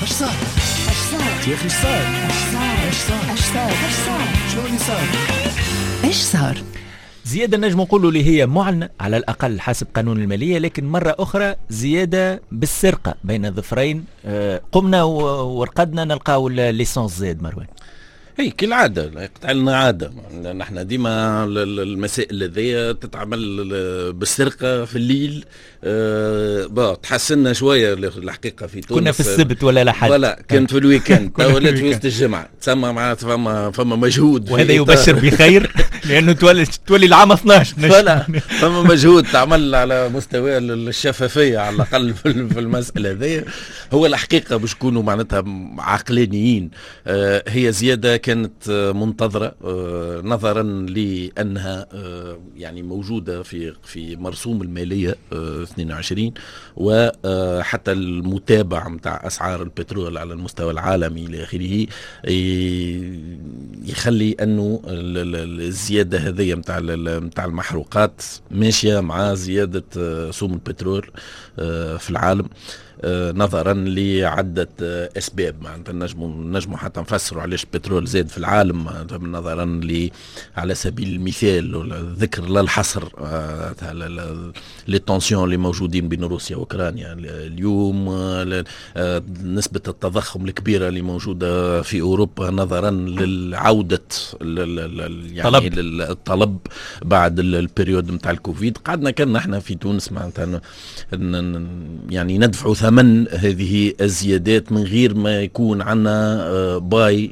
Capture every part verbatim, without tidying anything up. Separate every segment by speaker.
Speaker 1: اش صار اش صار يا اخي اش صار اش صار اش صار اش صار شنو اللي صار ايش صار.
Speaker 2: زيادة نجم نقولوا اللي هي معلنة على الأقل حسب قانون المالية، لكن مرة أخرى زيادة بالسرقة بين الظفرين. قمنا ورقدنا نلقاو الليسانس زاد. مروان
Speaker 3: هي كالعادة يقطع لنا عادة، نحن ديما المسائل هذه تتعمل بالسرقة في الليل. أه تحسننا شوية الحقيقة في تونس،
Speaker 2: كنا في السبت ولا لحد
Speaker 3: ولا كنت في الويكند تولت في وسط الجمعة، تسمى معناتها فما فما مجهود،
Speaker 2: وهذا يبشر بخير لأنه تولي تولي العام اثناش
Speaker 3: فلا فما مجهود تعمل على مستوى الشفافية على الأقل في المسألة هذه. هو الحقيقة باش يكونوا معناتها عقلانيين، أه هي زيادة كانت منتظرة أه نظرا لأنها أه يعني موجودة في في مرسوم المالية أه اثنين وعشرين، وحتى المتابعة متاع أسعار البترول على المستوى العالمي إلى آخره يخلي أنه الزيادة هذه متاع متاع المحروقات ماشية مع زيادة سوم البترول في العالم، نظرا لعدة أسباب. معناتها نجموا نجموا حتى نفسروا علاش البترول زاد في العالم، نظرا ل على سبيل المثال ذكر لا الحصر للتنسيون اللي موجودين بين روسيا وأوكرانيا اليوم، نسبة التضخم الكبيرة اللي موجودة في أوروبا نظرا للعودة يعني للطلب بعد البريود متاع الكوفيد. قعدنا كنا احنا في تونس معناتها يعني ندفعوا ثمن هذه الزيادات من غير ما يكون عنا باي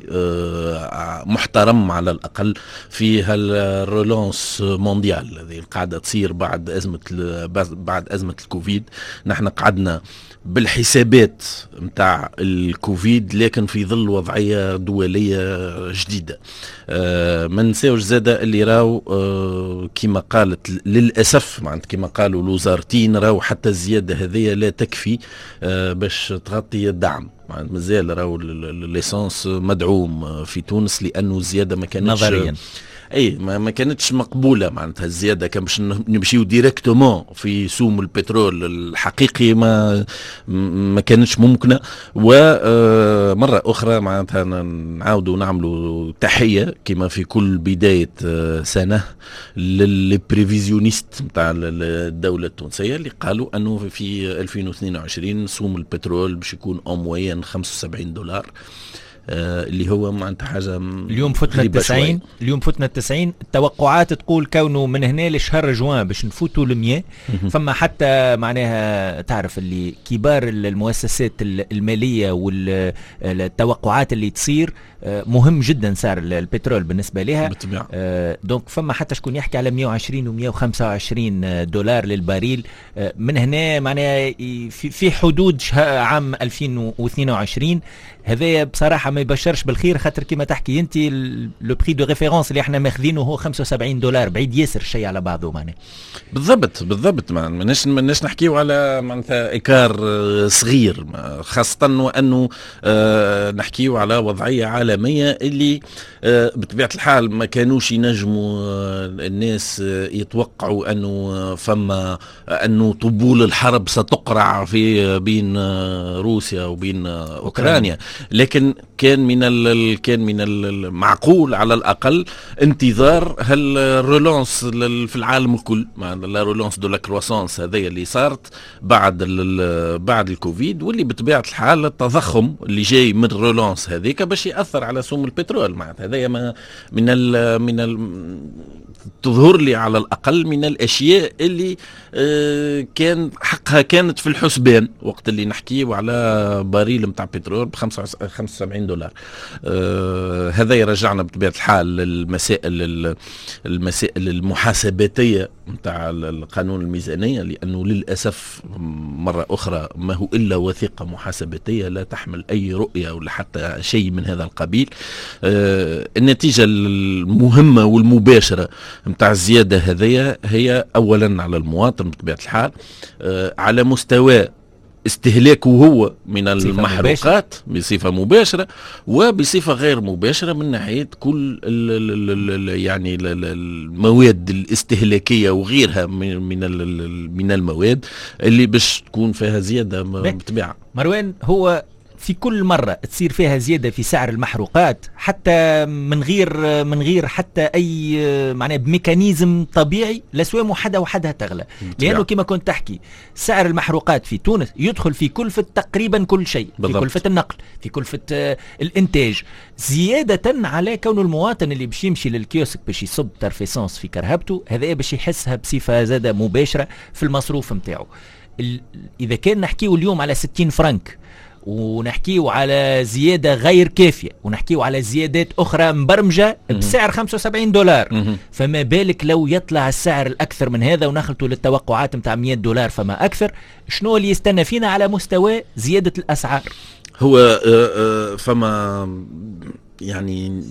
Speaker 3: محترم على الأقل في هالرولانس مونديال الذي قاعدة تصير بعد أزمة بعد أزمة الكوفيد. نحن قعدنا بالحسابات متاع الكوفيد لكن في ظل وضعية دولية جديدة. أه ما نساوش زادة اللي راو أه كما قالت للأسف معناتها كما قالوا الوزارتين راو حتى الزيادة هذه لا تكفي أه باش تغطي الدعم. مازال راو الليسانس مدعوم في تونس لأنه الزيادة ما كانتش
Speaker 2: نظريا
Speaker 3: اي ما, ما كانتش مقبوله. معناتها الزياده كان باش نمشيو ديريكتومون في سوم البترول الحقيقي ما ما كانتش ممكنه. ومره اخرى معناتها نعاودوا نعملوا تحيه كما في كل بدايه سنه للبريفيزيونيست نتاع الدوله التونسيه اللي قالوا انه في ألفين واثنين وعشرين سوم البترول باش يكون أمويا خمسة وسبعين دولار، آه اللي هو معناتها حاجة
Speaker 2: اليوم فتنا التسعين. اليوم فتنا التسعين. التوقعات تقول كونه من هنا لشهر جوان باش نفوتوا المياه. فما حتى معناها تعرف اللي كبار المؤسسات المالية والتوقعات اللي تصير مهم جدا سعر البترول بالنسبة لها. آه دونك فما حتى شكون يحكي على مية وعشرين و مية وخمسة وعشرين دولار للباريل. آه من هنا معناها في, في حدود عام ألفين واثنين وعشرين. هذا بصراحة ما يبشرش بالخير، خاطر كما تحكي انت لو بري دو ريفيرونس اللي احنا ماخذينه هو خمسة وسبعين دولار، بعيد ياسر الشيء على بعضه. معناه
Speaker 3: بالضبط بالضبط ماناش ماناش نحكيو على معناتها إيكار صغير، خاصة وأنه آه نحكيو على وضعية عالمية اللي آه بطبيعة الحال ما كانوش ينجموا آه الناس آه يتوقعوا أنه فما أنه طبول الحرب ستقرع في بين آه روسيا وبين آه أوكرانيا، لكن كان من ال كان من المعقول على الأقل انتظار هالرولانس في العالم الكل، لا رولانس دو لا كرواسانس هذه اللي صارت بعد بعد الكوفيد، واللي بطبيعة الحال التضخم اللي جاي من الرولانس هذيك باش يأثر على سوم البترول. معناتها هذا من ال من ال تظهر لي على الأقل من الأشياء اللي آه كان حقها كانت في الحسبان وقت اللي نحكيه على باريل متاع بترول ب خمسة وسبعين دولار. آه هذا يرجعنا بطبيعة الحال للمسائل المسائل المحاسباتية متاع القانون الميزانية، لأنه للأسف مرة أخرى ما هو إلا وثيقة محاسباتية لا تحمل أي رؤية ولا حتى شيء من هذا القبيل. آه النتيجة المهمة والمباشرة متاع الزيادة هذه هي أولا على المواطن بطبيعة الحال، آه على مستوى استهلاكه هو من المحروقات بصفة مباشرة وبصفة غير مباشرة من ناحية كل ال ال ال يعني المواد الاستهلاكية وغيرها من من من المواد اللي باش تكون فيها زيادة بطبيعة.
Speaker 2: مروان، هو في كل مرة تصير فيها زيادة في سعر المحروقات حتى من غير من غير حتى أي معناه بميكانيزم طبيعي الأسواق وحدها وحدها تغلى، لأنه كما كنت تحكي سعر المحروقات في تونس يدخل في كلفة تقريبا كل شيء، في كلفة النقل، في كلفة الإنتاج، زيادة على كون المواطن اللي باش يمشي للكيوسك باش يصب ترفيسانس في كرهبته، هذا باش يحسها بصفة زادة مباشرة في المصروف متاعه. إذا كان نحكيه اليوم على ستين فرنك ونحكيه على زيادة غير كافية ونحكيه على زيادات أخرى مبرمجة بسعر خمسة وسبعين دولار، فما بالك لو يطلع السعر الأكثر من هذا ونخلطوا للتوقعات متاع مئة دولار فما أكثر، شنو اللي يستنى فينا على مستوى زيادة الأسعار؟
Speaker 3: هو فما يعني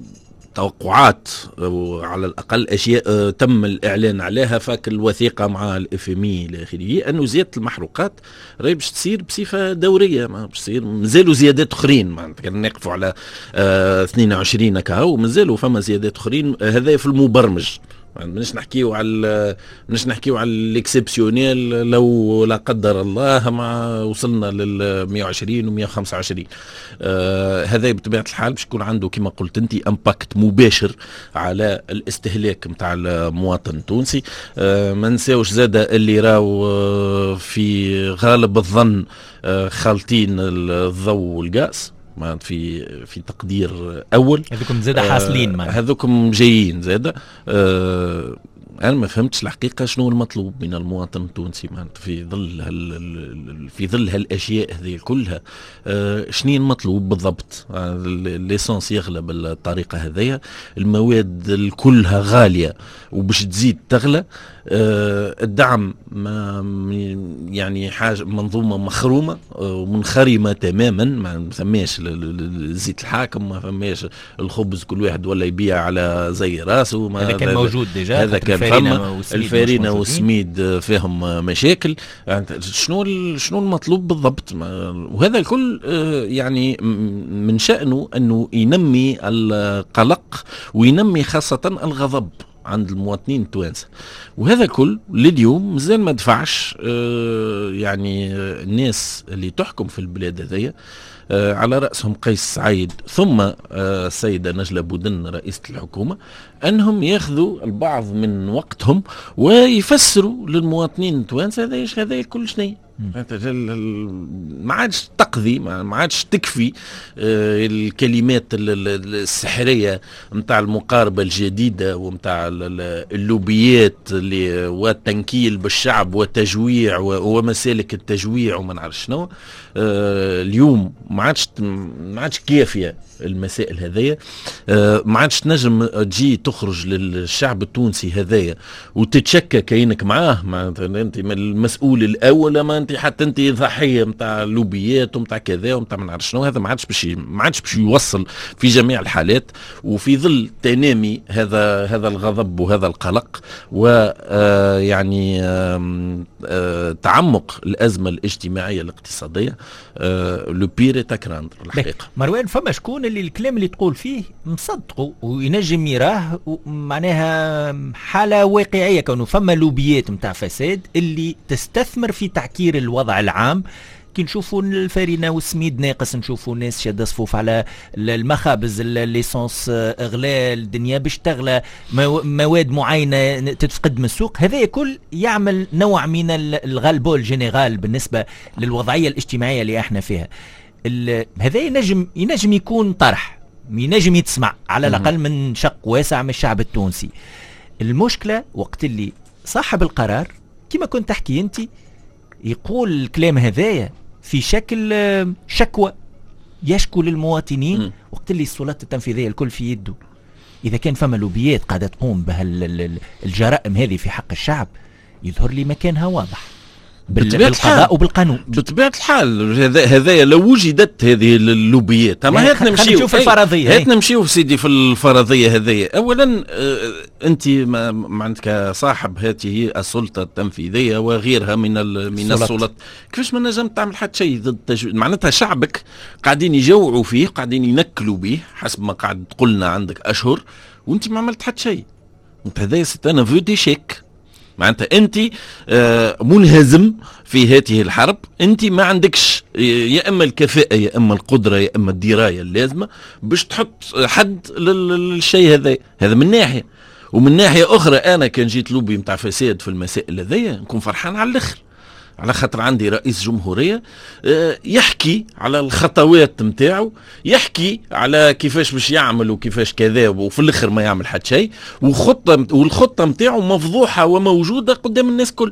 Speaker 3: توقعات على الأقل أشياء تم الإعلان عليها فاك الوثيقة مع الإف ام اي إلى آخره، أنه زيادة المحروقات راهي باش تصير بصفة دورية، ما باش تصير مازالوا زيادات أخرين، معناتها نقفوا على اه اثنين وعشرين كهو مازالوا فما زيادات أخرين، هذا في المبرمج. ماناش نحكيو على ماناش نحكيو على الاكسبسيونيل لو لا قدر الله ما وصلنا لل مئة وعشرين و مئة وخمسة وعشرين، آه هذا بطبيعه الحال باش يكون عنده كما قلت انت امباكت مباشر على الاستهلاك نتاع المواطن التونسي. آه ما نساوش زاده اللي راو في غالب الظن آه خالطين الضوء والغاز في في تقدير اول،
Speaker 2: هذوكم زاده حاصلين،
Speaker 3: آه هذوكم جايين زاده. آه انا ما فهمتش الحقيقه شنو المطلوب من المواطن التونسي في ظل هال في ظل هالاشياء هذه كلها. آه شنو المطلوب بالضبط؟ آه ليسونس يغلى بالطريقه هذيا، المواد كلها غاليه وباش تزيد تغلى. آه الدعم ما يعني حاجه منظومه مخرومه ومنخرمه تماما، ما فماش زيت الحاكم، ما فماش الخبز كل واحد ولا يبيع على زي راسه.
Speaker 2: هذا كان موجود ديجا،
Speaker 3: هذا كان فما الفارينه والسميد فيهم مشاكل. يعني شنو شنو المطلوب بالضبط؟ وهذا الكل يعني من شأنه انه ينمي القلق وينمي خاصه الغضب عند المواطنين التوانسه، وهذا كل لليوم مازال ما دفعش يعني الناس اللي تحكم في البلاد هذيا على رأسهم قيس سعيد ثم السيدة نجلة بودن رئيسة الحكومة أنهم ياخذوا البعض من وقتهم ويفسروا للمواطنين التوانسة هذا ايش هذا الكل شنو ما عادش تقضي، ما عادش تكفي الكلمات السحرية متاع المقاربة الجديدة ومتاع اللوبيات اللي والتنكيل بالشعب وتجويع ومسالك التجويع وما نعرف شنو. اليوم ما عادش ما عادش كافية المسائل هذيا، ما عادش تنجم تجي تخرج للشعب التونسي هذايا وتتشكى كأنك معاه، ما انت المسؤول الاول، ما انت حتى انت ضحيه نتاع اللوبيات ونتاع كذا ونتاع ما نعرف شنو. هذا ما عادش باش ما عادش باش يوصل في جميع الحالات، وفي ظل تنامي هذا هذا الغضب وهذا القلق ويعني تعمق الازمه الاجتماعيه الاقتصاديه، لو بير تاكراندر الحقيقه.
Speaker 2: مروان، فما شكون اللي الكلام اللي تقول فيه مصدقه وينجم يراه معناها حاله واقعيه، كونه فما لوبيات نتاع فساد اللي تستثمر في تعكير الوضع العام. كي نشوفوا الفارينه والسميد ناقص، نشوفوا ناس شاده صفوف على المخابز، الليسونس اغلى، الدنيا باش تغلى، مواد معينه تتفقد من السوق، هذا كل يعمل نوع من الغالبول جينيرال بالنسبه للوضعيه الاجتماعيه اللي احنا فيها. هذا ينجم ينجم يكون طرح، ينجم يتسمع على الاقل من شق واسع من الشعب التونسي. المشكله وقت اللي صاحب القرار كما كنت تحكي انت يقول الكلام هذايا في شكل شكوى يشكو للمواطنين، وقت اللي السلطات التنفيذيه الكل في يده. اذا كان فما لوبيات قاعده تقوم بهالجرائم هذه في حق الشعب، يظهر لي مكانها واضح بالقضاء وبالقانون.
Speaker 3: بطبيعه الحال هذايا لو وجدت هذه اللوبيات، اما هات نمشيو
Speaker 2: في الفرضيه،
Speaker 3: هات نمشيو سيدي في الفرضيه هذايا. اولا آه انت ما عندك صاحب هذه هي السلطه التنفيذيه وغيرها من من السلطات، كيفاش ما نجم تعمل حتى شيء ضد التجويع؟ معناتها شعبك قاعدين يجوعوا فيه، قاعدين ينكلوا به حسب ما قاعد تقولنا عندك اشهر، وانت ما عملت حتى شيء. انت هذايا سي ان افو ديشيك، معناتها انت منهزم في هذه الحرب، انت ما عندكش يا اما الكفاءه يا اما القدره يا اما الدرايه اللازمه باش تحط حد للشيء هذا. هذا من ناحيه، ومن ناحيه اخرى انا كان جيت لوبي نتاع فساد في المسائل هذيا نكون فرحان على الاخر، على خاطر عندي رئيس جمهورية يحكي على الخطوات متاعه، يحكي على كيفاش باش يعمل وكيفاش كذا، وفي الاخر ما يعمل حتى شيء، وخطة والخطة متاعه مفضوحة وموجودة قدام الناس كل.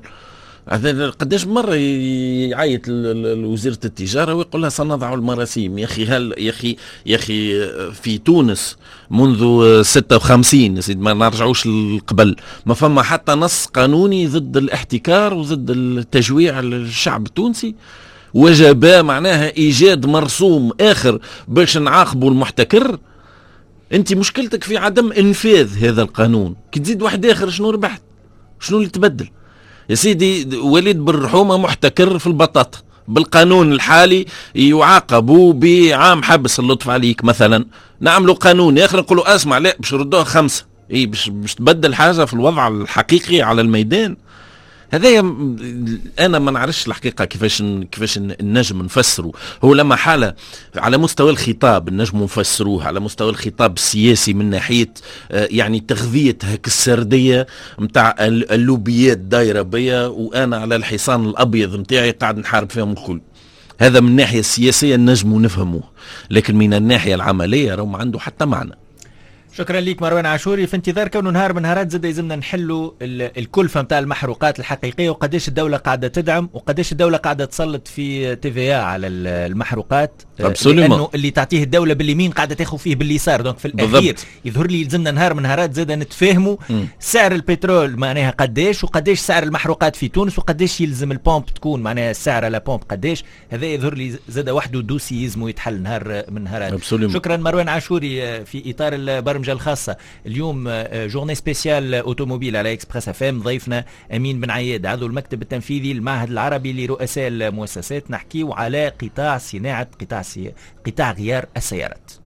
Speaker 3: قداش مرة يعيط لوزيرة التجارة ويقول لها سنضع المراسيم. يا أخي هل يا أخي يا أخي في تونس منذ ستة وخمسين سيد ما نرجعوش قبل ما فما حتى نص قانوني ضد الاحتكار وضد التجويع الشعب التونسي. وجب معناها إيجاد مرسوم آخر باش نعاقبوا المحتكر. أنت مشكلتك في عدم إنفاذ هذا القانون. كي تزيد واحد آخر شنو ربحت؟ شنو اللي تبدل؟ يا سيدي وليد بالرحومة محتكر في البطاطا، بالقانون الحالي يعاقبوا بعام حبس اللطف عليك مثلا. نعملوا قانون آخر نقولوا اسمع لا باش ردوها خمسة، اي باش باش تبدل حاجة في الوضع الحقيقي على الميدان. هذا انا ما نعرفش الحقيقه كيفاش كيفاش النجم نفسره. هو لما حاله على مستوى الخطاب النجم نفسروه على مستوى الخطاب السياسي من ناحيه يعني تغذيه هك السرديه نتاع اللوبيات دايره بيا وانا على الحصان الابيض نتاعي قاعد نحارب فيهم الكل. هذا من الناحيه السياسيه النجم نفهموه، لكن من الناحيه العمليه راه ما عنده حتى معنى.
Speaker 2: شكرا ليك مروان عاشوري. في انتظار كونه نهار من نهارات زاد يلزمنا نحلوا الكلفه نتاع المحروقات الحقيقيه، وقداش الدوله قاعده تدعم وقداش الدوله قاعده تسلط في تي في على المحروقات، لانه اللي تعطيه الدوله باليمين قاعده تاخذ فيه باليسار. دونك في الاخير يظهر لي يلزمنا نهار من نهارات زاد نتفاهموا سعر البترول معناها قداش، وقداش سعر المحروقات في تونس، وقداش يلزم البومب تكون معناها السعر على بومب قداش. هذا يظهر لي زاد وحده دوسي يلزموا يتحل نهار من نهارات. شكرا مروان عاشوري. في اطار البرمجه الخاصة اليوم جورني سبيسيال اوتوموبيل على اكسبريس اف ام، ضيفنا امين بن عياد عضو المكتب التنفيذي المعهد العربي لرؤساء المؤسسات. نحكيو على قطاع صناعة قطاع سي... قطاع غيار السيارات.